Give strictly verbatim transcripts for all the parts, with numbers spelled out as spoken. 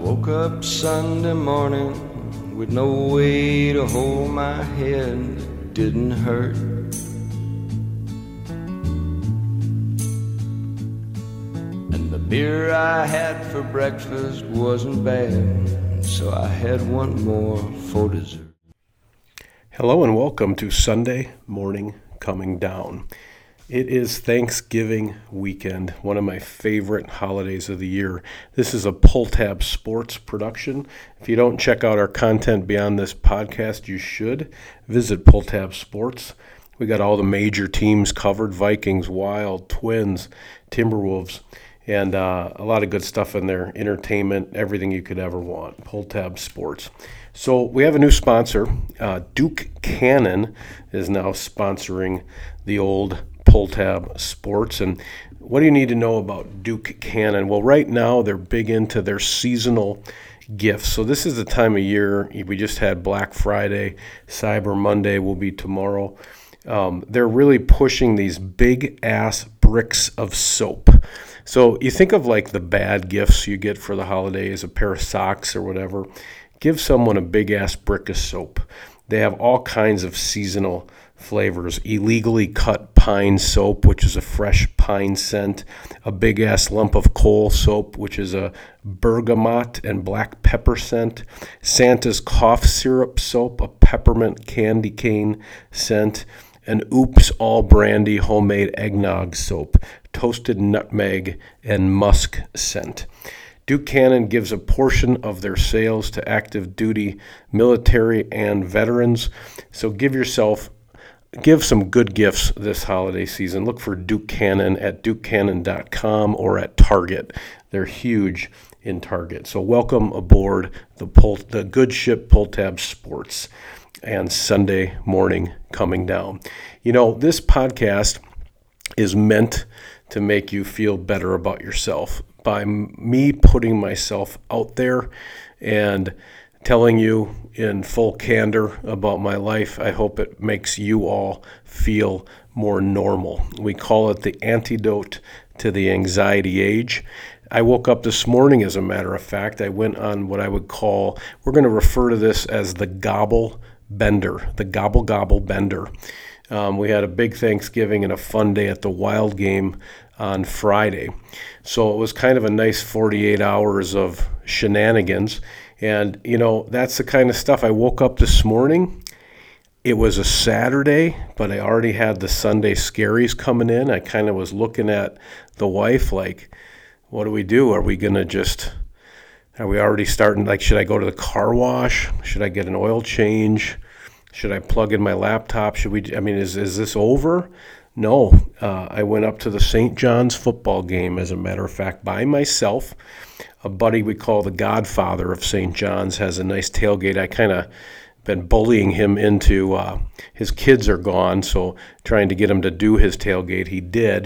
woke up Sunday morning with no way to hold my head. It didn't hurt. And the beer I had for breakfast wasn't bad, so I had one more for dessert. Hello and welcome to Sunday Morning Coming Down. It is Thanksgiving weekend, one of my favorite holidays of the year. This is a Pull Tab Sports production. If you don't check out our content beyond this podcast, you should. Visit Pull Tab Sports. We got all the major teams covered: Vikings, Wild, Twins, Timberwolves, and uh, a lot of good stuff in there. Entertainment, everything you could ever want. Pull Tab Sports. So we have a new sponsor. Uh, Duke Cannon is now sponsoring the old Pull Tab Sports. And what do you need to know about Duke Cannon? Well, right now they're big into their seasonal gifts. So this is the time of year. We just had Black Friday. Cyber Monday will be tomorrow. Um, they're really pushing these big-ass bricks of soap. So you think of like the bad gifts you get for the holidays, a pair of socks or whatever. Give someone a big-ass brick of soap. They have all kinds of seasonal flavors. Illegally cut pine soap, which is a fresh pine scent. A big-ass lump of coal soap, which is a bergamot and black pepper scent. Santa's cough syrup soap, a peppermint candy cane scent. An Oops All Brandy homemade eggnog soap, toasted nutmeg and musk scent. Duke Cannon gives a portion of their sales to active duty military and veterans. So give yourself, give some good gifts this holiday season. Look for Duke Cannon at duke cannon dot com or at Target. They're huge in Target. So welcome aboard the pull, the good ship Pull Tab Sports and Sunday Morning Coming Down. You know, this podcast is meant to make you feel better about yourself by me putting myself out there and telling you in full candor about my life. I hope it makes you all feel more normal. We call it the antidote to the anxiety age. I woke up this morning, as a matter of fact. I went on what I would call, we're going to refer to this as the gobble bender, the gobble gobble bender. Um, we had a big Thanksgiving and a fun day at the Wild game on Friday. So it was kind of a nice forty-eight hours of shenanigans. And, you know, that's the kind of stuff. I woke up this morning. It was a Saturday, but I already had the Sunday scaries coming in. I kind of was looking at the wife like, what do we do? Are we going to just, are we already starting? Like, should I go to the car wash? Should I get an oil change? Should I plug in my laptop? Should we, I mean, is, is this over? No, uh, I went up to the Saint John's football game, as a matter of fact, by myself. A buddy we call the Godfather of Saint John's has a nice tailgate. I kind of been bullying him into, uh, his kids are gone, so trying to get him to do his tailgate. He did.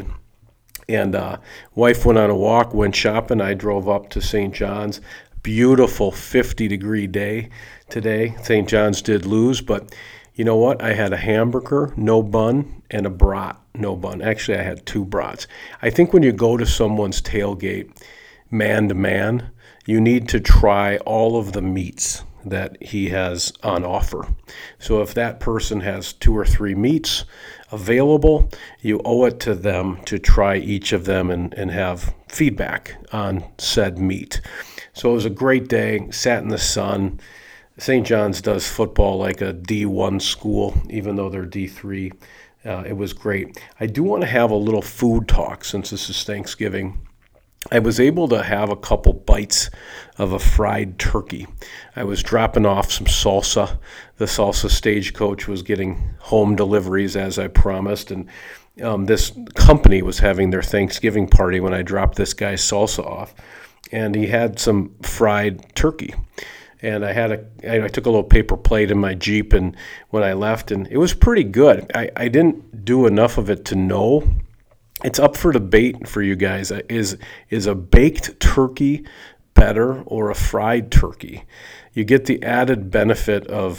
And uh, wife went on a walk, went shopping. I drove up to Saint John's. Beautiful fifty-degree day today. Saint John's did lose, but you know what? I had a hamburger, no bun, and a brat, no bun. Actually, I had two brats. I think when you go to someone's tailgate, man to man, you need to try all of the meats that he has on offer. So if that person has two or three meats available, you owe it to them to try each of them and, and have feedback on said meat. So it was a great day, sat in the sun. Saint John's does football like a D one school, even though they're D three. Uh, it was great. I do want to have a little food talk since this is Thanksgiving. I was able to have a couple bites of a fried turkey. I was dropping off some salsa. The salsa stagecoach was getting home deliveries as I promised, and um, this company was having their Thanksgiving party when I dropped this guy's salsa off, and he had some fried turkey. And I had a, I took a little paper plate in my Jeep, and when I left, and it was pretty good. I, I didn't do enough of it to know. It's up for debate for you guys. Is is a baked turkey better or a fried turkey? You get the added benefit of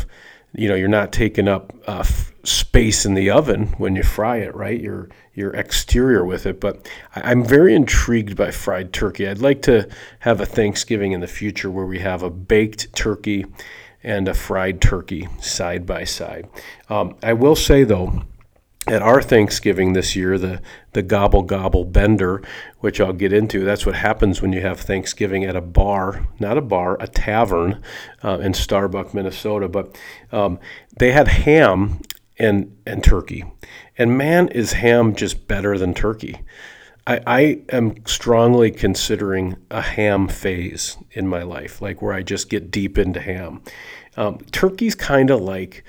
you know, you're not taking up uh, f- space in the oven when you fry it, right? Your your exterior with it. But I, I'm very intrigued by fried turkey. I'd like to have a Thanksgiving in the future where we have a baked turkey and a fried turkey side by side. Um, I will say, though, at our Thanksgiving this year, the, the Gobble Gobble Bender, which I'll get into, that's what happens when you have Thanksgiving at a bar, not a bar, a tavern uh, in Starbuck, Minnesota. But um, they had ham and, and turkey. And man, is ham just better than turkey. I, I am strongly considering a ham phase in my life, like where I just get deep into ham. Um, turkey's kind of like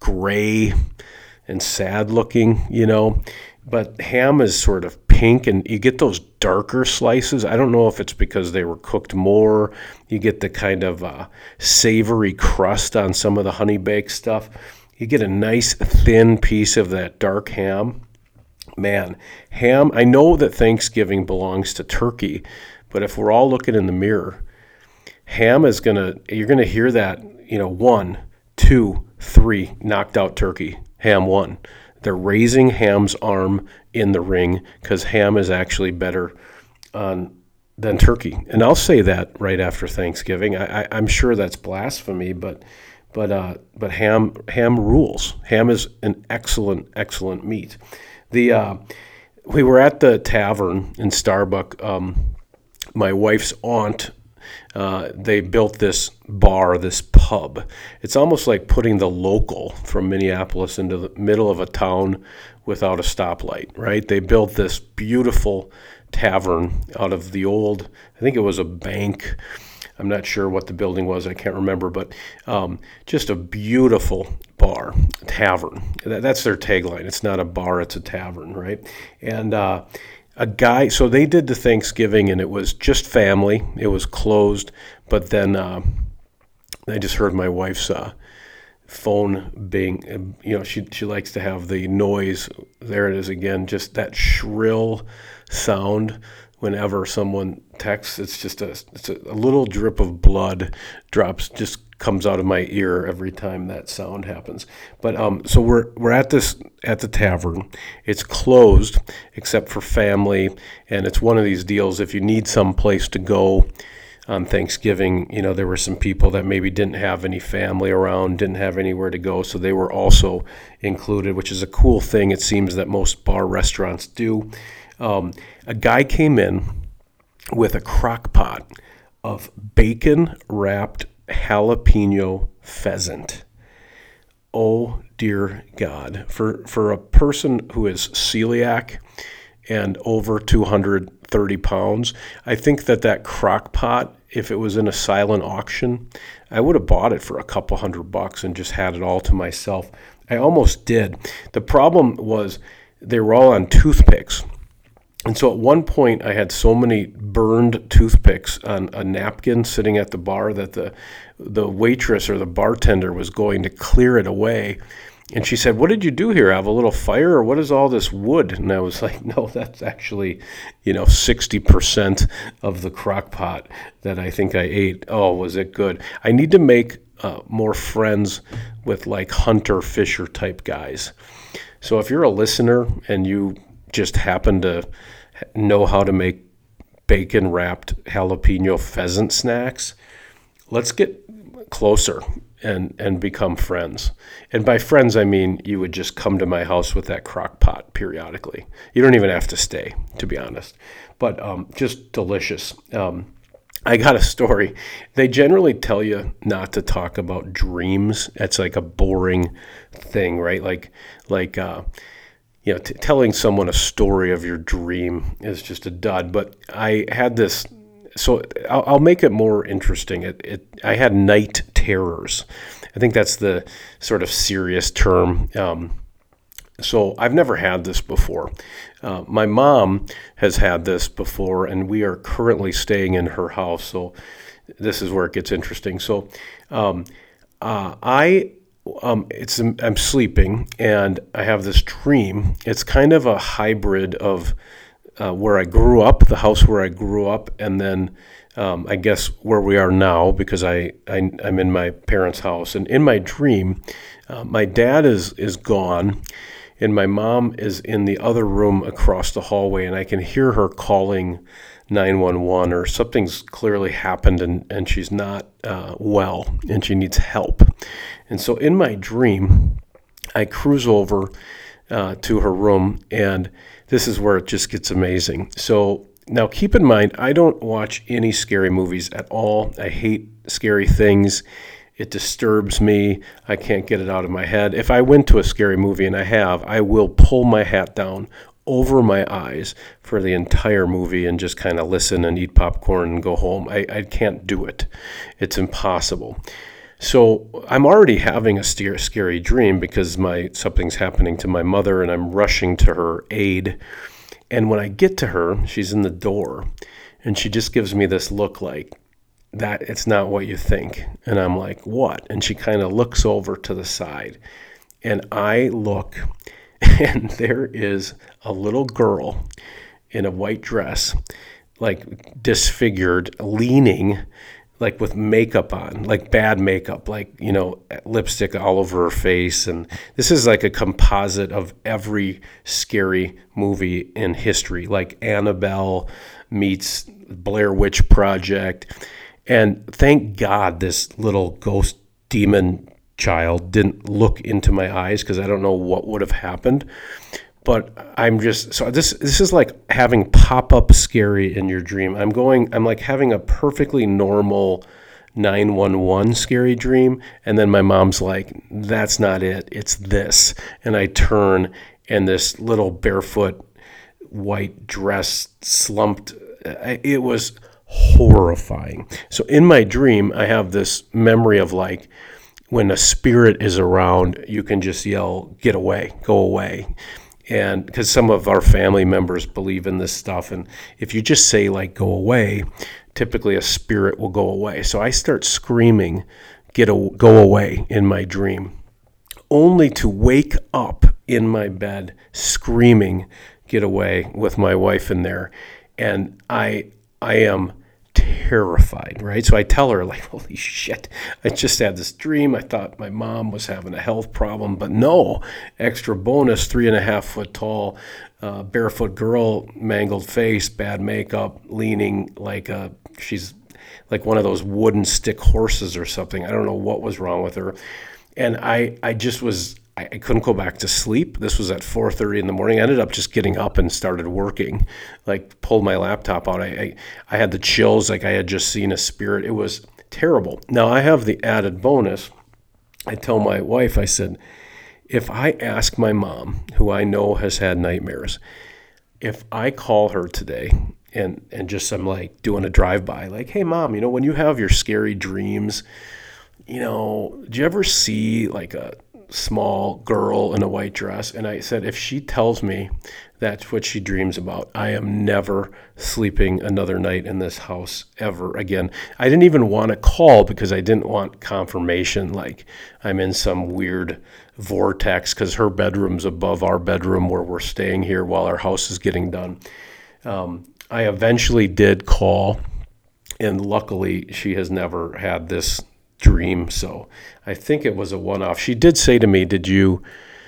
gray and sad looking, you know, but ham is sort of pink, and you get those darker slices. I don't know if it's because they were cooked more. You get the kind of uh, savory crust on some of the honey baked stuff. You get a nice thin piece of that dark ham. Man, ham, I know that Thanksgiving belongs to turkey, but if we're all looking in the mirror, ham is going to, you're going to hear that, you know, one, two, three, knocked out turkey. Ham won. They're raising Ham's arm in the ring because Ham is actually better on, than turkey. And I'll say that right after Thanksgiving. I, I, I'm sure that's blasphemy, but but uh, but ham ham rules. Ham is an excellent, excellent meat. The uh, we were at the tavern in Starbuck. Um, my wife's aunt, uh, they built this bar, this pub. It's almost like putting the local from Minneapolis into the middle of a town without a stoplight, right? They built this beautiful tavern out of the old, I think it was a bank. I'm not sure what the building was. I can't remember, but um, just a beautiful bar, tavern. That, that's their tagline. It's not a bar, it's a tavern, right? And uh, a guy, so they did the Thanksgiving, and it was just family. It was closed, but then uh, I just heard my wife's uh, phone bing. You know, she she likes to have the noise. There it is again, just that shrill sound. Whenever someone texts, it's just a it's a, a little drip of blood drops just comes out of my ear every time that sound happens. But um, so we're we're at this at the tavern. It's closed except for family, and it's one of these deals. If you need some place to go on Thanksgiving, you know, there were some people that maybe didn't have any family around, didn't have anywhere to go, so they were also included, which is a cool thing. It seems that most bar restaurants do. Um, a guy came in with a crock pot of bacon-wrapped jalapeno pheasant. Oh, dear God. For for a person who is celiac and over two hundred thirty pounds, I think that that crock pot, if it was in a silent auction, I would have bought it for a couple hundred bucks and just had it all to myself. I almost did. The problem was they were all on toothpicks. And so at one point, I had so many burned toothpicks on a napkin sitting at the bar that the the waitress or the bartender was going to clear it away. And she said, "What did you do here? Have a little fire, or what is all this wood?" And I was like, "No, that's actually, you know, sixty percent of the crock pot that I think I ate." Oh, was it good? I need to make uh, more friends with like hunter fisher type guys. So if you're a listener and you just happen to know how to make bacon wrapped jalapeno pheasant snacks, let's get closer and and become friends. And by friends, I mean you would just come to my house with that crock pot periodically. You don't even have to stay, to be honest. But um, just delicious. Um, I got a story. They generally tell you not to talk about dreams. It's like a boring thing, right? Like, like uh, you know, t- telling someone a story of your dream is just a dud. But I had this, so I'll, I'll make it more interesting. It, it, I had night terrors. I think that's the sort of serious term. Um, so I've never had this before. Uh, my mom has had this before, and we are currently staying in her house. So this is where it gets interesting. So um, uh, I. Um, it's I'm sleeping and I have this dream. It's kind of a hybrid of uh, where I grew up, the house where I grew up, and then um, I guess where we are now because I, I I'm in my parents' house. And in my dream, Uh, my dad is is gone, and my mom is in the other room across the hallway, and I can hear her calling nine one one, or something's clearly happened, and, and she's not uh, well, and she needs help. And so in my dream, I cruise over uh, to her room, and this is where it just gets amazing. So now keep in mind, I don't watch any scary movies at all. I hate scary things. It disturbs me. I can't get it out of my head. If I went to a scary movie, and I have, I will pull my hat down over my eyes for the entire movie and just kind of listen and eat popcorn and go home. I, I can't do it. It's impossible. So I'm already having a scary, scary dream because my something's happening to my mother, and I'm rushing to her aid. And when I get to her, she's in the door, and she just gives me this look like, that it's not what you think. And I'm like, what? And she kind of looks over to the side, and I look, and there is a little girl in a white dress, like disfigured, leaning, like with makeup on, like bad makeup, like, you know, lipstick all over her face. And this is like a composite of every scary movie in history, like Annabelle meets Blair Witch Project. And thank God this little ghost demon child didn't look into my eyes, because I don't know what would have happened. But I'm just, so this this is like having pop-up scary in your dream. I'm going, I'm like having a perfectly normal nine one one scary dream, and then my mom's like, that's not it, it's this. And I turn, and this little barefoot white dress slumped, it was horrifying. So in my dream, I have this memory of like, when a spirit is around, you can just yell, get away, go away. And because some of our family members believe in this stuff, and if you just say like go away, typically a spirit will go away. So I start screaming, get a, go away in my dream, only to wake up in my bed screaming, get away, with my wife in there. And I I am terrified, right? So I tell her, like, holy shit, I just had this dream. I thought my mom was having a health problem, but no, extra bonus, three and a half foot tall, uh, barefoot girl, mangled face, bad makeup, leaning like a, she's like one of those wooden stick horses or something. I don't know what was wrong with her. And I, I just was, I, I couldn't go back to sleep. This was at four thirty in the morning. I ended up just getting up and started working, like pulled my laptop out. I, I, I had the chills, like I had just seen a spirit. It was terrible. Now I have the added bonus. I tell my wife, I said, if I ask my mom, who I know has had nightmares, if I call her today and, and just I'm like doing a drive-by, like, hey mom, you know, when you have your scary dreams, you know, do you ever see like a small girl in a white dress? And I said, if she tells me that's what she dreams about, I am never sleeping another night in this house ever again. I didn't even want to call because I didn't want confirmation like I'm in some weird vortex, because her bedroom's above our bedroom where we're staying here while our house is getting done. Um, I eventually did call, and luckily she has never had this dream, so I think it was a one-off. She did say to me, did you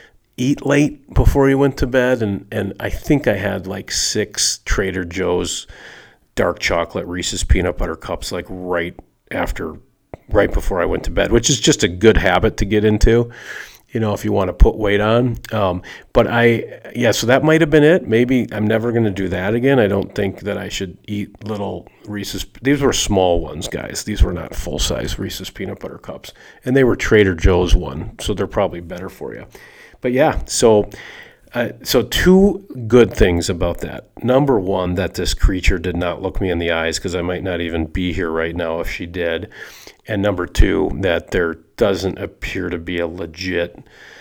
eat late before you went to bed? And and I think I had like six Trader Joe's dark chocolate Reese's peanut butter cups like right after, right before I went to bed, which is just a good habit to get into, you know, if you want to put weight on. Um, but I, yeah, so that might have been it. Maybe I'm never going to do that again. I don't think that I should eat little Reese's. These were small ones, guys. These were not full-size Reese's peanut butter cups. And they were Trader Joe's one, so they're probably better for you. But yeah, so uh, so two good things about that. Number one, that this creature did not look me in the eyes, because I might not even be here right now if she did. And number two, that there doesn't appear to be a legit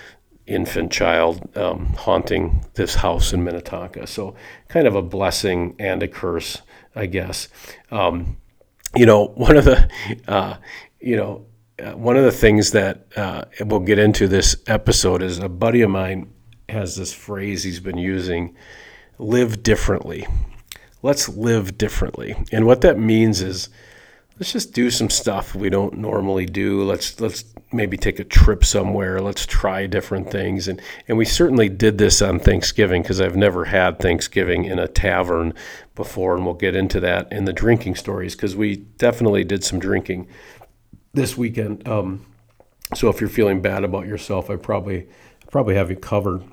infant child um, haunting this house in Minnetonka. So kind of a blessing and a curse, I guess. Um, you know, one of the, uh, you know, uh, one of the things that uh, we'll get into this episode is a buddy of mine has this phrase he's been using, live differently. Let's live differently. And what that means is, let's just do some stuff we don't normally do. Let's let's maybe take a trip somewhere. Let's try different things. And and we certainly did this on Thanksgiving because I've never had Thanksgiving in a tavern before, and we'll get into that in the drinking stories because we definitely did some drinking this weekend. Um, so if you're feeling bad about yourself, I probably probably have you covered.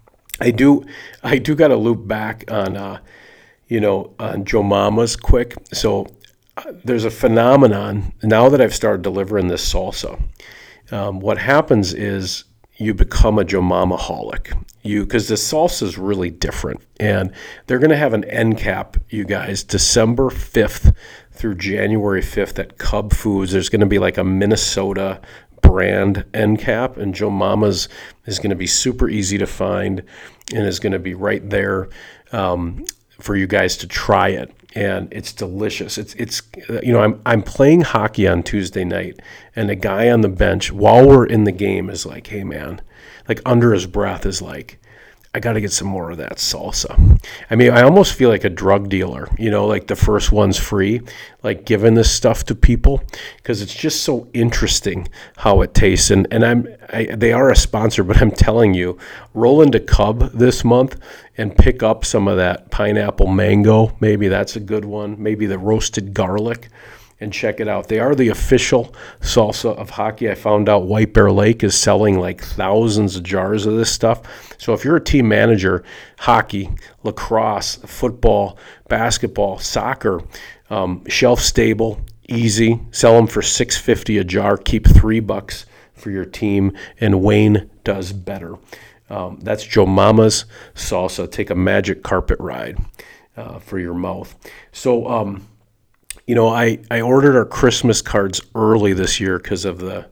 I do I do got to loop back on uh, you know on Joe Mama's quick. So uh, there's a phenomenon now that I've started delivering this salsa. Um, what happens is you become a Joe Mama-holic. You because the salsa is really different, and they're going to have an end cap, you guys, December fifth through January fifth at Cub Foods. There's going to be like a Minnesota brand end cap, and Joe Mama's is going to be super easy to find and is going to be right there um, for you guys to try it. And it's delicious. It's it's you know I'm I'm playing hockey on Tuesday night, and a guy on the bench while we're in the game is like, "Hey man," like under his breath is like, "I got to get some more of that salsa." I mean, I almost feel like a drug dealer, you know, like the first one's free, like giving this stuff to people because it's just so interesting how it tastes. And and I'm I, they are a sponsor, but I'm telling you, roll into Cub this month and pick up some of that pineapple mango. Maybe that's a good one. Maybe the roasted garlic. And check it out. They are the official salsa of hockey. I found out White Bear Lake is selling like thousands of jars of this stuff. So if you're a team manager, hockey, lacrosse, football, basketball, soccer, um, shelf stable, easy, sell them for six fifty a jar. Keep three bucks for your team, and Wayne does better. Um, that's Joe Mama's salsa. Take a magic carpet ride uh, for your mouth. So. Um, You know, I, I ordered our Christmas cards early this year because of the,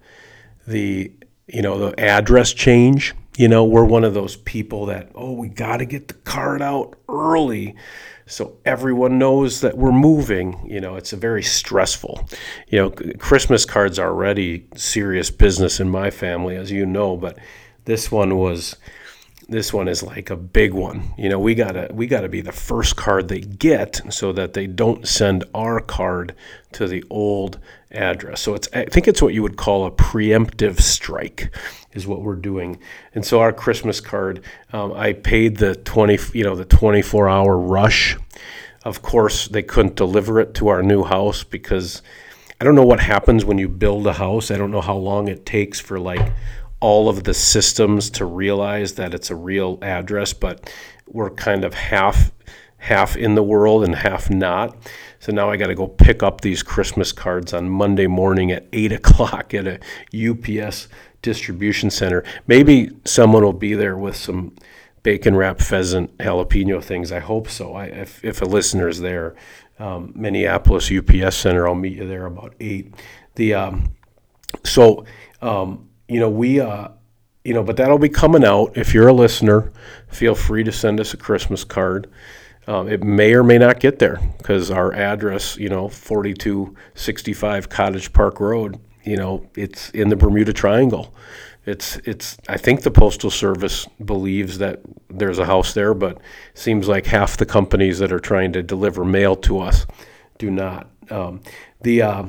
the you know, the address change. You know, we're one of those people that, oh, we got to get the card out early so everyone knows that we're moving. You know, it's a very stressful. You know, Christmas cards are already serious business in my family, as you know, but this one was... This one is like a big one. You know, we gotta we gotta be the first card they get so that they don't send our card to the old address. So it's I think it's what you would call a preemptive strike, is what we're doing. And so our Christmas card, um, I paid the twenty you know the twenty-four hour rush. Of course, they couldn't deliver it to our new house because I don't know what happens when you build a house. I don't know how long it takes for like all of the systems to realize that it's a real address, but we're kind of half half in the world and half not. So now I got to go pick up these Christmas cards on Monday morning at eight o'clock at a U P S distribution center. Maybe someone will be there with some bacon wrapped pheasant jalapeno things. I hope so. I, if, if a listener's there, um, Minneapolis U P S center, I'll meet you there about eight. The um, so. Um, You know, we, uh, you know, but that'll be coming out. If you're a listener, feel free to send us a Christmas card. Um, it may or may not get there because our address, you know, forty-two sixty-five Cottage Park Road, you know, it's in the Bermuda Triangle. It's, it's. I think the Postal Service believes that there's a house there, but it seems like half the companies that are trying to deliver mail to us do not. Um, the uh,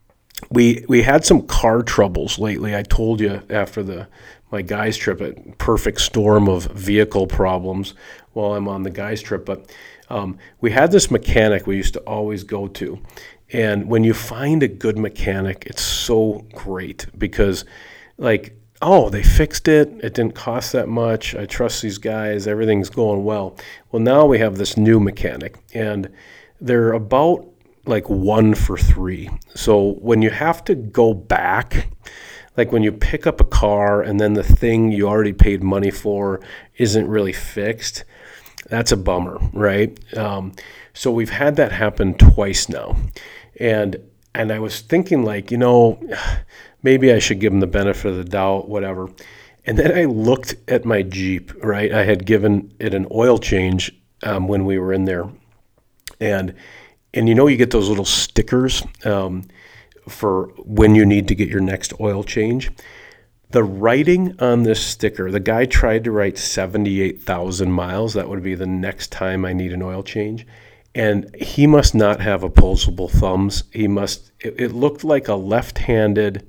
We we had some car troubles lately. I told you after the my guys trip, a perfect storm of vehicle problems while I'm on the guys trip. But um, we had this mechanic we used to always go to. And when you find a good mechanic, it's so great because, like, oh, they fixed it. It didn't cost that much. I trust these guys. Everything's going well. Well, now we have this new mechanic, and they're about like one for three. So when you have to go back, like when you pick up a car and then the thing you already paid money for isn't really fixed, that's a bummer, right? Um, so we've had that happen twice now. And and I was thinking like, you know, maybe I should give them the benefit of the doubt, whatever. And then I looked at my Jeep, right? I had given it an oil change um, when we were in there. And And you know, you get those little stickers um, for when you need to get your next oil change. The writing on this sticker, the guy tried to write seventy-eight thousand miles. That would be the next time I need an oil change. and he must not have opposable thumbs. He must, it, it looked like a left-handed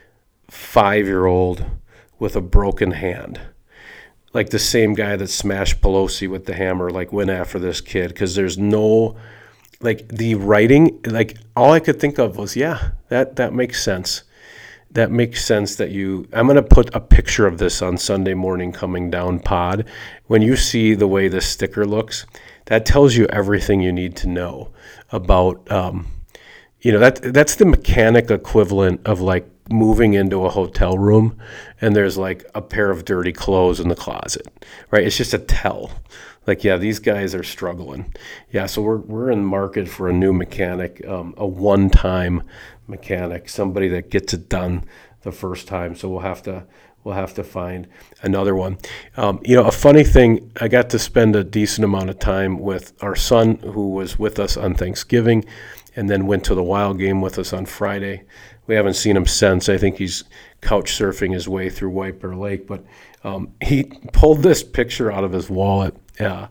five-year-old with a broken hand. Like the same guy that smashed Pelosi with the hammer, like went after this kid, because there's no, like the writing, like all I could think of was, yeah, that, that makes sense. That makes sense that you, I'm going to put a picture of this on Sunday Morning Coming Down pod. When you see the way this sticker looks, that tells you everything you need to know about, um, you know, that that's the mechanic equivalent of like moving into a hotel room and there's like a pair of dirty clothes in the closet, right? It's just a tell. Like, yeah, these guys are struggling. Yeah, so we're we're in the market for a new mechanic, um, a one-time mechanic, somebody that gets it done the first time. So we'll have to we'll have to find another one. Um, you know, a funny thing, I got to spend a decent amount of time with our son, who was with us on Thanksgiving, and then went to the Wild game with us on Friday. We haven't seen him since. I think he's couch surfing his way through White Bear Lake, but um, he pulled this picture out of his wallet. Uh,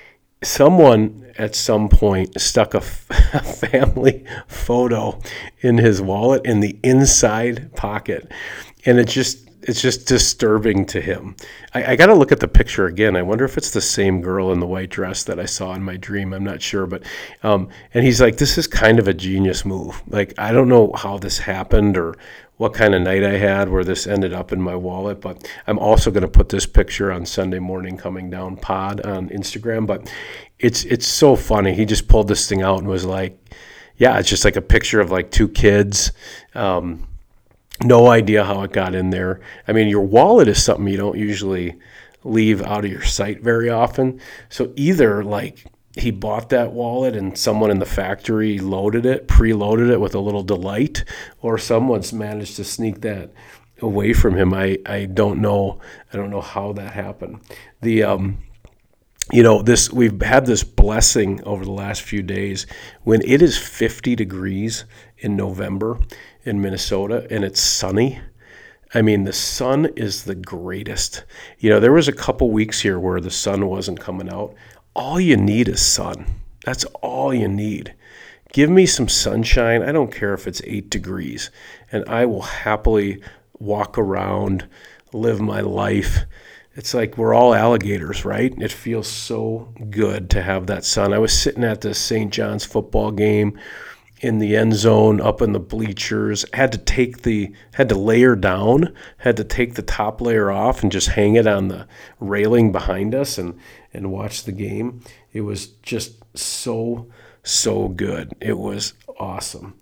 someone at some point stuck a, f- a family photo in his wallet in the inside pocket, and it just it's just disturbing to him. I, I got to look at the picture again. I wonder if it's the same girl in the white dress that I saw in my dream. I'm not sure, but um, and he's like, this is kind of a genius move. Like, I don't know how this happened or what kind of night I had where this ended up in my wallet, but I'm also going to put this picture on Sunday Morning Coming Down pod on Instagram. But it's it's so funny. He just pulled this thing out and was like, yeah, it's just like a picture of like two kids. Um, no idea how it got in there. I mean, your wallet is something you don't usually leave out of your sight very often. So either like he bought that wallet and someone in the factory loaded it, preloaded it with a little delight, or someone's managed to sneak that away from him. I, I don't know. I don't know how that happened. The um, you know, this we've had this blessing over the last few days when it is fifty degrees in November in Minnesota and it's sunny. I mean, the sun is the greatest. You know, there was a couple weeks here where the sun wasn't coming out. All you need is sun. That's all you need. Give me some sunshine. I don't care if it's eight degrees, and I will happily walk around, live my life. It's like we're all alligators, right? It feels so good to have that sun. I was sitting at the Saint John's football game in the end zone, up in the bleachers, had to take the, had to layer down, had to take the top layer off and just hang it on the railing behind us and, and watch the game. It was just so, so good. It was awesome.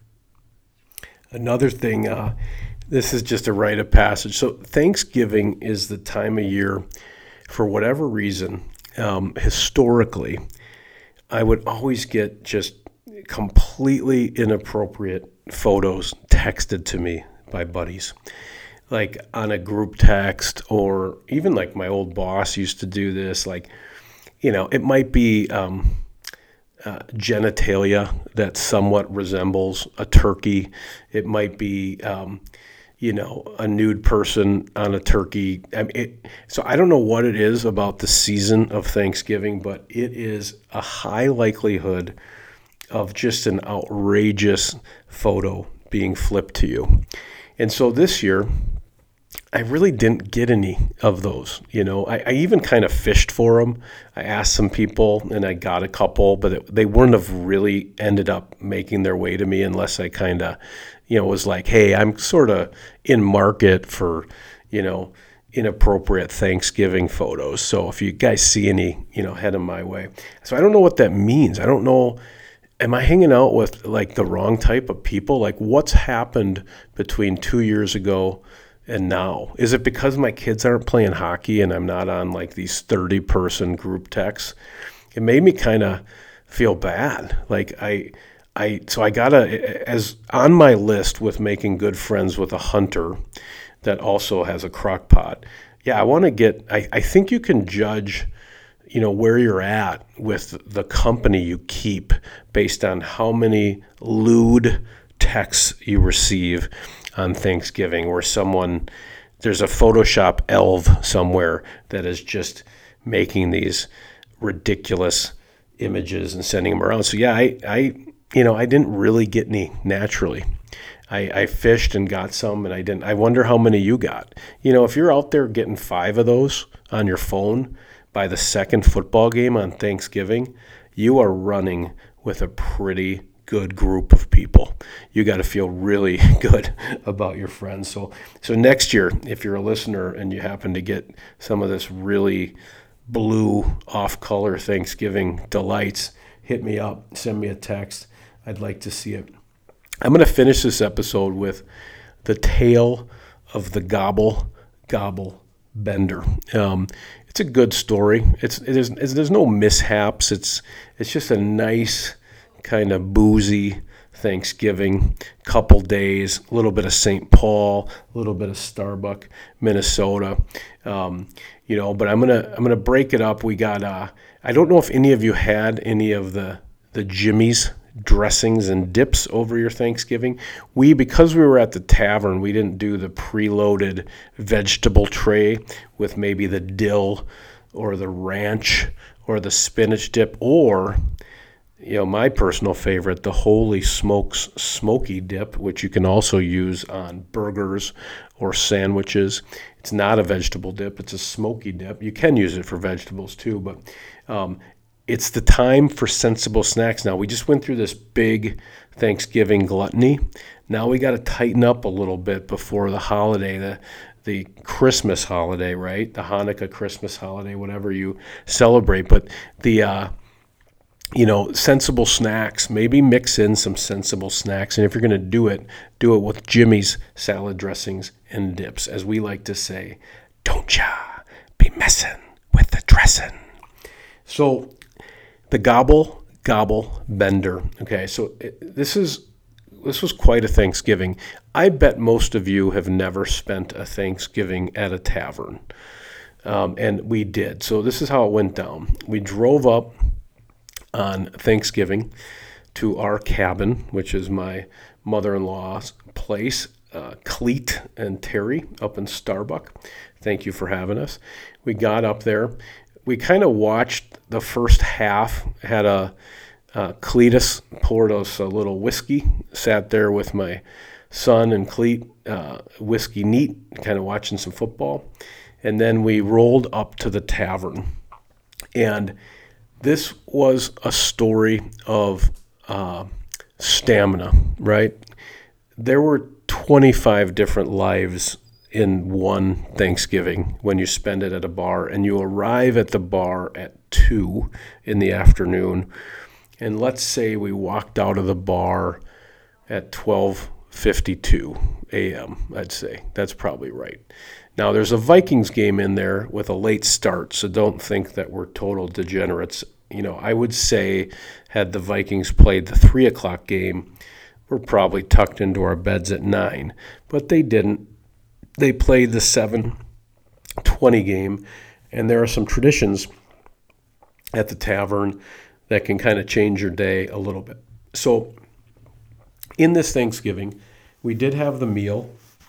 Another thing, uh, this is just a rite of passage. So Thanksgiving is the time of year, for whatever reason, um, historically, I would always get just completely inappropriate photos texted to me by buddies, like on a group text, or even like my old boss used to do this. Like, you know, it might be um, uh, genitalia that somewhat resembles a turkey. It might be, um, you know, a nude person on a turkey. I mean, it, so I don't know what it is about the season of Thanksgiving, but it is a high likelihood of just an outrageous photo being flipped to you. And so this year, I really didn't get any of those. You know, I, I even kind of fished for them. I asked some people and I got a couple, but it, they wouldn't have really ended up making their way to me unless I kind of, you know, was like, hey, I'm sort of in market for, you know, inappropriate Thanksgiving photos. So if you guys see any, you know, head them my way. So I don't know what that means. I don't know. Am I hanging out with like the wrong type of people? Like, what's happened between two years ago and now? Is it because my kids aren't playing hockey and I'm not on like these thirty person group texts? It made me kind of feel bad. Like I, I, so I gotta, as on my list with making good friends with a hunter that also has a crock pot. Yeah, I want to get, I, I think you can judge, you know, where you're at with the company you keep based on how many lewd texts you receive on Thanksgiving, where someone, there's a Photoshop elf somewhere that is just making these ridiculous, images and sending them around. So yeah, I, I you know, I didn't really get any naturally. I, I fished and got some, and I didn't. I wonder how many you got. You know, if you're out there getting five of those on your phone by the second football game on Thanksgiving, you are running with a pretty good group of people. You got to feel really good about your friends. So, so next year, if you're a listener and you happen to get some of this really blue off-color Thanksgiving delights, hit me up, send me a text. I'd like to see it. I'm going to finish this episode with the tale of the Gobble Gobble Bender. Um, it's a good story. It's, it is, it's there's no mishaps. It's it's just a nice kind of boozy Thanksgiving, couple days, a little bit of Saint Paul, a little bit of Starbuck, Minnesota. Um, you know, but I'm gonna I'm gonna break it up. We got uh, I don't know if any of you had any of the the Jimmy's dressings and dips over your Thanksgiving. We, because we were at the tavern, we didn't do the preloaded vegetable tray with maybe the dill or the ranch or the spinach dip, or, you know, my personal favorite, the Holy Smokes smoky dip, which you can also use on burgers or sandwiches. It's not a vegetable dip, it's a smoky dip. You can use it for vegetables too, but um, it's the time for sensible snacks now. We just went through this big Thanksgiving gluttony. Now we got to tighten up a little bit before the holiday, the the Christmas holiday, right? The Hanukkah Christmas holiday, whatever you celebrate. But the, uh, you know, sensible snacks, maybe mix in some sensible snacks. And if you're going to do it, do it with Jimmy's salad dressings and dips. As we like to say, don't ya be messing with the dressing. So, the Gobble Gobble Bender. Okay, so it, this is this was quite a Thanksgiving. I bet most of you have never spent a Thanksgiving at a tavern, um, and we did. So this is how it went down. We drove up on Thanksgiving to our cabin, which is my mother-in-law's place, uh, Cleet and Terry up in Starbuck. Thank you for having us. We got up there. We kind of watched the first half, had a uh, Cletus poured us a little whiskey, sat there with my son and Cleet, uh, whiskey neat, kind of watching some football. And then we rolled up to the tavern. And this was a story of uh, stamina, right? There were twenty-five different lives in one Thanksgiving when you spend it at a bar, and you arrive at the bar at two in the afternoon, and let's say we walked out of the bar at twelve fifty-two a.m., I'd say. That's probably right. Now, there's a Vikings game in there with a late start, so don't think that we're total degenerates. You know, I would say had the Vikings played the three o'clock game, we're probably tucked into our beds at nine, but they didn't. They played the seven twenty game, and there are some traditions at the tavern that can kind of change your day a little bit. So in this Thanksgiving, we did have the meal,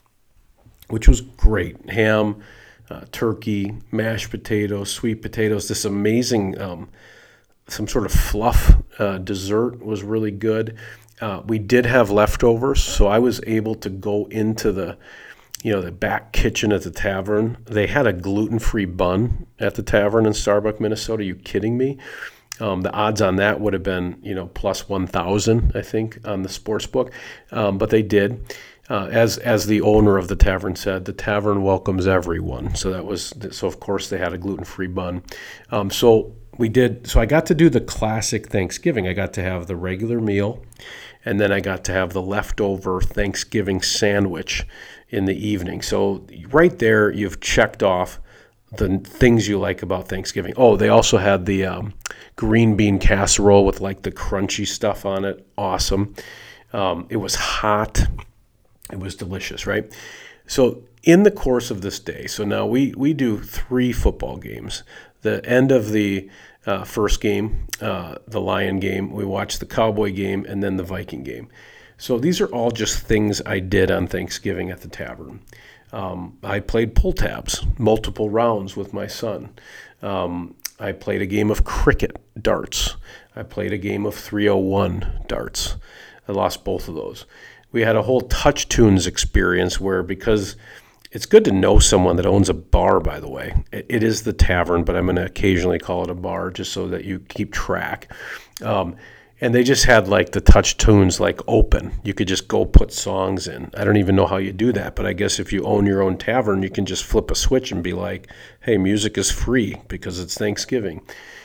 which was great. Ham, uh, turkey, mashed potatoes, sweet potatoes, this amazing, um, some sort of fluff uh, dessert was really good. Uh, we did have leftovers, so I was able to go into the you know, the back kitchen at the tavern. They had a gluten-free bun at the tavern in Starbuck, Minnesota. Are you kidding me? Um, the odds on that would have been, you know, plus one thousand, I think, on the sports book. Um, but they did. Uh, as as the owner of the tavern said, the tavern welcomes everyone. So that was, so of course they had a gluten-free bun. Um, so we did, so I got to do the classic Thanksgiving. I got to have the regular meal, and then I got to have the leftover Thanksgiving sandwich in the evening. So right there, you've checked off the things you like about Thanksgiving. Oh, they also had the um, green bean casserole with like the crunchy stuff on it. Awesome. Um, it was hot. It was delicious, right? So in the course of this day, so now we, we do three football games. The end of the uh, first game, uh, the Lion game, we watch the Cowboy game, and then the Viking game. So these are all just things I did on Thanksgiving at the tavern. Um, I played pull tabs, multiple rounds with my son. Um, I played a game of cricket darts. I played a game of three oh one darts. I lost both of those. We had a whole Touch Tunes experience where, because it's good to know someone that owns a bar, by the way. It, it is the tavern, but I'm going to occasionally call it a bar just so that you keep track. Um, and they just had like the Touch Tunes like open. You could just go put songs in. I don't even know how you do that, but I guess if you own your own tavern, you can just flip a switch and be like, hey, music is free because it's Thanksgiving.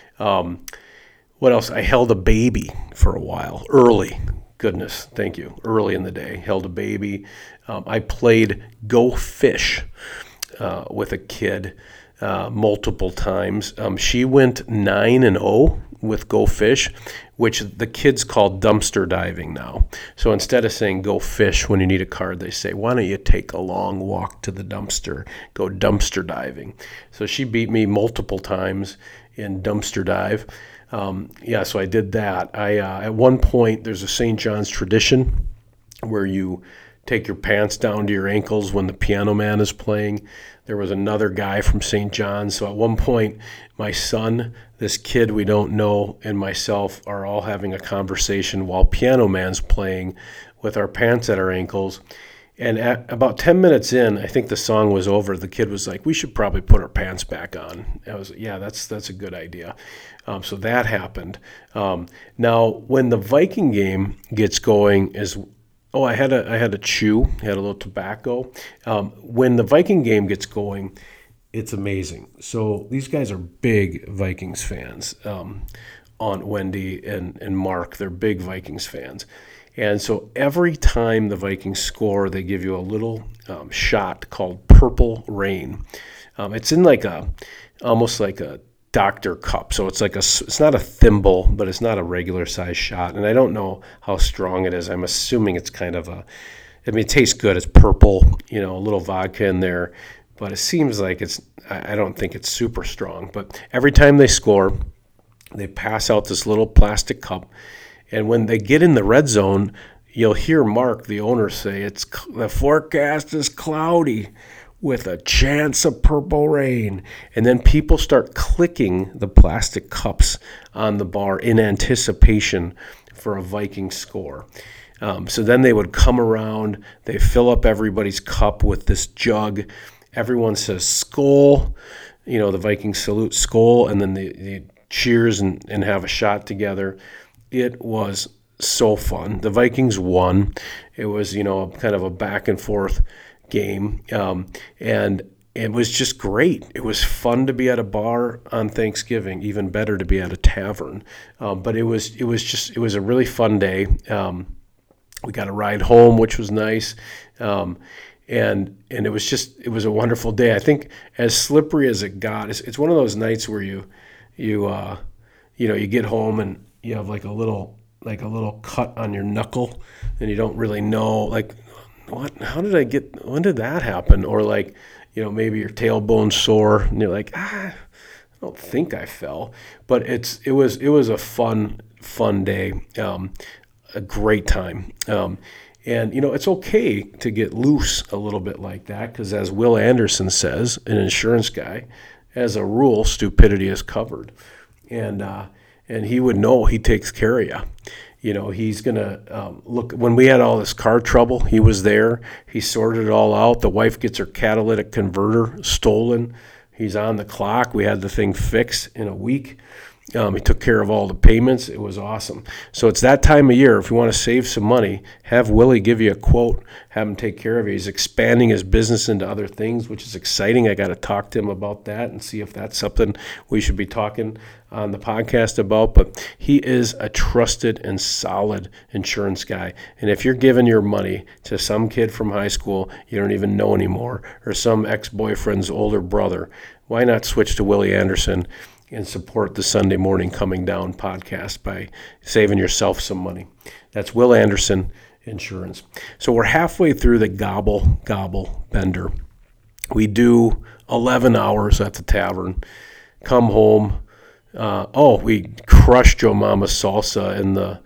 Um, what else? I held a baby for a while, early. Goodness, thank you. Early in the day, held a baby. Um, I played Go Fish uh, with a kid uh, multiple times. Um, she went nine and oh with Go Fish, which the kids call dumpster diving now. So instead of saying go fish when you need a card, they say, why don't you take a long walk to the dumpster, go dumpster diving. So she beat me multiple times in dumpster dive. Um, yeah, so I did that. I uh, at one point, there's a Saint John's tradition where you take your pants down to your ankles when the piano man is playing. There was another guy from Saint John's. So at one point, my son, this kid we don't know, and myself are all having a conversation while piano man's playing with our pants at our ankles. And at about ten minutes in, I think the song was over. The kid was like, we should probably put our pants back on. I was, yeah, that's that's a good idea. Um, so that happened. Um, now, when the Viking game gets going is, oh, I had a I had a chew, had a little tobacco. Um, when the Viking game gets going, it's amazing. So these guys are big Vikings fans. Um, Aunt Wendy and, and Mark, they're big Vikings fans. And so every time the Vikings score, they give you a little um, shot called Purple Rain. Um, it's in like a, almost like a doctor cup. So it's like a, it's not a thimble, but it's not a regular size shot. And I don't know how strong it is. I'm assuming it's kind of a, I mean, it tastes good. It's purple, you know, a little vodka in there. But it seems like it's, I don't think it's super strong. But every time they score, they pass out this little plastic cup. And when they get in the red zone, you'll hear Mark, the owner, say, "It's the forecast is cloudy with a chance of purple rain." And then people start clicking the plastic cups on the bar in anticipation for a Viking score. Um, so then they would come around, they fill up everybody's cup with this jug. Everyone says, "Skål," you know, the Vikings salute, "Skål," and then they, they cheers and, and have a shot together. It was so fun. The Vikings won. It was, you know, kind of a back and forth game. Um, and it was just great. It was fun to be at a bar on Thanksgiving, even better to be at a tavern. Um, but it was, it was just, it was a really fun day. Um, we got a ride home, which was nice. Um, and, and it was just, it was a wonderful day. I think as slippery as it got, it's, it's one of those nights where you, you, uh, you know, you get home and you have like a little like a little cut on your knuckle and you don't really know like what how did I get when did that happen, or like, you know, maybe your tailbone sore and you're like, ah I don't think I fell. But it's it was it was a fun fun day, um, a great time, um, and you know, it's okay to get loose a little bit like that, because as Will Anderson says, an insurance guy, as a rule, stupidity is covered. And uh And he would know he takes care of you. You know, he's going to um, look. When we had all this car trouble, he was there. He sorted it all out. The wife gets her catalytic converter stolen. He's on the clock. We had the thing fixed in a week. Um, he took care of all the payments. It was awesome. So it's that time of year. If you want to save some money, have Willie give you a quote, have him take care of you. He's expanding his business into other things, which is exciting. I got to talk to him about that and see if that's something we should be talking on the podcast about. But he is a trusted and solid insurance guy. And if you're giving your money to some kid from high school you don't even know anymore, or some ex-boyfriend's older brother, why not switch to Willie Anderson and support the Sunday Morning Coming Down podcast by saving yourself some money? That's Will Anderson Insurance. So we're halfway through the Gobble Gobble Bender. We do eleven hours at the tavern, come home. Uh, oh, we crushed Joe Mama's salsa in the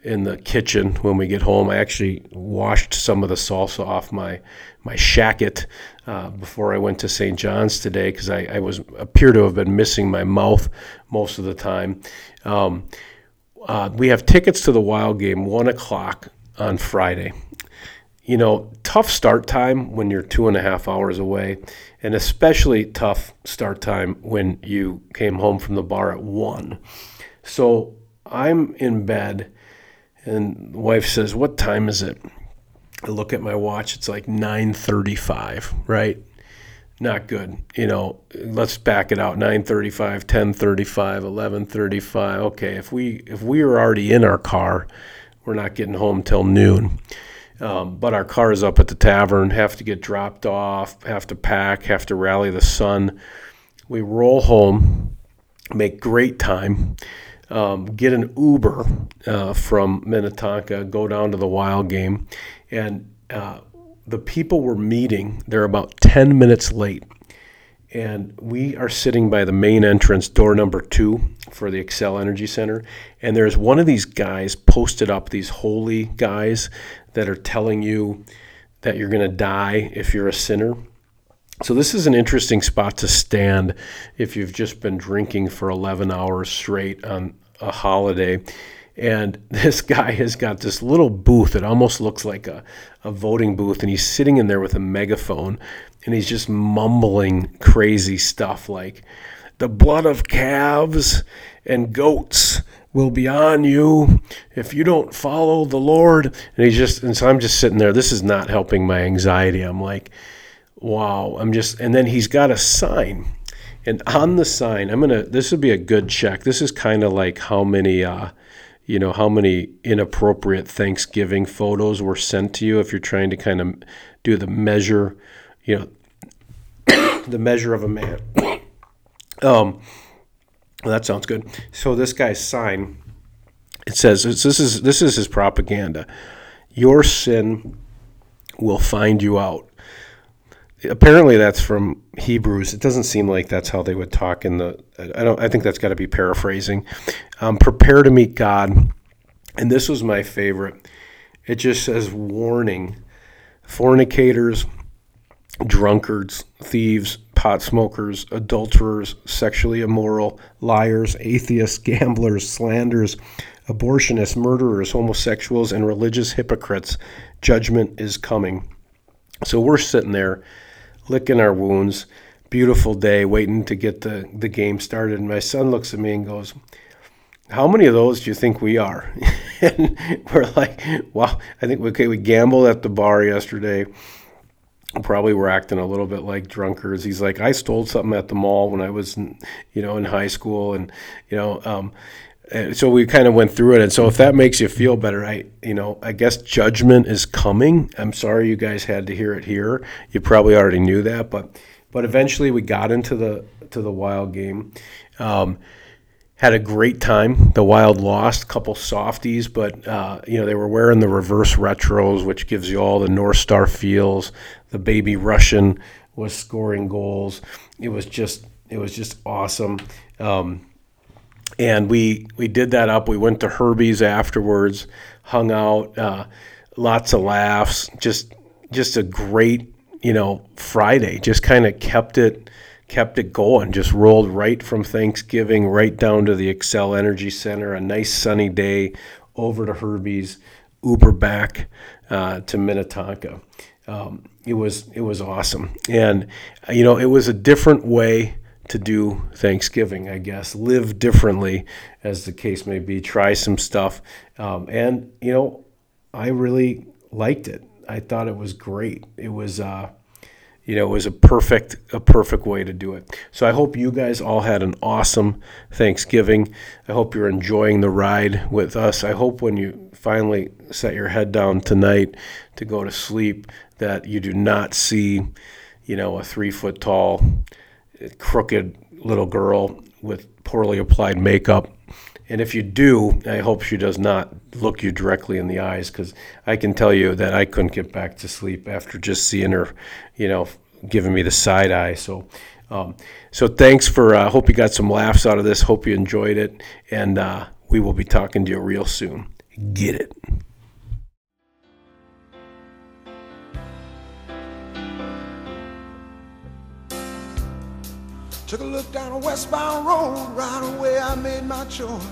in the kitchen when we get home. I actually washed some of the salsa off my my shacket uh, before I went to Saint John's today because I, I was appear to have been missing my mouth most of the time. Um, uh, we have tickets to the Wild game, one o'clock on Friday. You know, tough start time when you're two and a half hours away, and especially tough start time when you came home from the bar at one. So I'm in bed, and the wife says, "What time is it?" I look at my watch. It's like nine thirty-five, right? Not good. You know, let's back it out. nine thirty-five, ten thirty-five, eleven thirty-five. Okay, if we if we were already in our car, we're not getting home till noon. Um, but our car is up at the tavern, have to get dropped off, have to pack, have to rally the sun. We roll home, make great time, um, get an Uber uh, from Minnetonka, go down to the Wild game, and uh, the people we're meeting, they're about ten minutes late. And we are sitting by the main entrance, door number two for the Xcel Energy Center. And there's one of these guys posted up, these holy guys that are telling you that you're going to die if you're a sinner. So this is an interesting spot to stand if you've just been drinking for eleven hours straight on a holiday. And this guy has got this little booth that almost looks like a, a voting booth, and he's sitting in there with a megaphone, and he's just mumbling crazy stuff like, "The blood of calves and goats will be on you if you don't follow the Lord." And he's just, and so I'm just sitting there. This is not helping my anxiety. I'm like, wow. I'm just, and then he's got a sign, and on the sign, I'm gonna. This would be a good check. This is kind of like how many. Uh, you know, how many inappropriate Thanksgiving photos were sent to you if you're trying to kind of do the measure, you know, the measure of a man. um, well, that sounds good. So this guy's sign, it says, it's, this is this is his propaganda. "Your sin will find you out." Apparently that's from Hebrews. It doesn't seem like that's how they would talk in the, I don't, I think that's got to be paraphrasing. Um, prepare to meet God. And this was my favorite. It just says, "Warning, fornicators, drunkards, thieves, pot smokers, adulterers, sexually immoral, liars, atheists, gamblers, slanderers, abortionists, murderers, homosexuals, and religious hypocrites. Judgment is coming." So we're sitting there licking our wounds, beautiful day, waiting to get the, the game started. And my son looks at me and goes, "How many of those do you think we are?" And we're like, wow, I think, okay, we gambled at the bar yesterday. Probably we're acting a little bit like drunkards. He's like, "I stole something at the mall when I was, in, you know, in high school." And, you know, um, and so we kind of went through it. And so if that makes you feel better, I, you know, I guess judgment is coming. I'm sorry you guys had to hear it here. You probably already knew that, but, but eventually we got into the, to the Wild game. Um, had a great time. The Wild lost a couple softies, but, uh, you know, they were wearing the reverse retros, which gives you all the North Star feels. The baby Russian was scoring goals. It was just, it was just awesome. Um, And we, we did that up. We went to Herbie's afterwards, hung out, uh, lots of laughs, just just a great, you know, Friday. Just kind of kept it kept it going. Just rolled right from Thanksgiving right down to the Xcel Energy Center. A nice sunny day, over to Herbie's, Uber back uh, to Minnetonka. Um, it was it was awesome, and you know, it was a different way to do Thanksgiving, I guess. Live differently, as the case may be. Try some stuff. Um, and, you know, I really liked it. I thought it was great. It was, uh, you know, it was a perfect, a perfect way to do it. So I hope you guys all had an awesome Thanksgiving. I hope you're enjoying the ride with us. I hope when you finally set your head down tonight to go to sleep that you do not see, you know, a three foot tall, crooked little girl with poorly applied makeup. And if you do, I hope she does not look you directly in the eyes, because I can tell you that I couldn't get back to sleep after just seeing her, you know, giving me the side eye. So um, so thanks for, I uh, hope you got some laughs out of this. Hope you enjoyed it. And uh, we will be talking to you real soon. Get it. Took a look down a westbound road, right away I made my choice.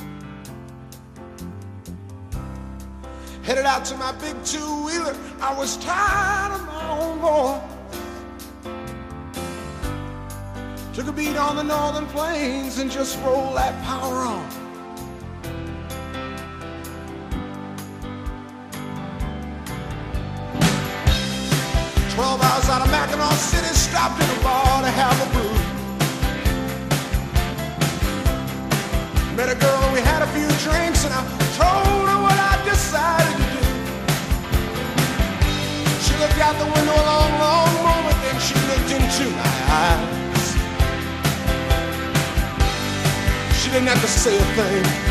Headed out to my big two-wheeler, I was tired of my own voice. Took a beat on the northern plains and just rolled that power on. Twelve hours out of Mackinac City, stopped in a bar to have a brew. Met a girl and we had a few drinks, and I told her what I decided to do. She looked out the window a long, long moment, then she looked into my eyes. She didn't have to say a thing.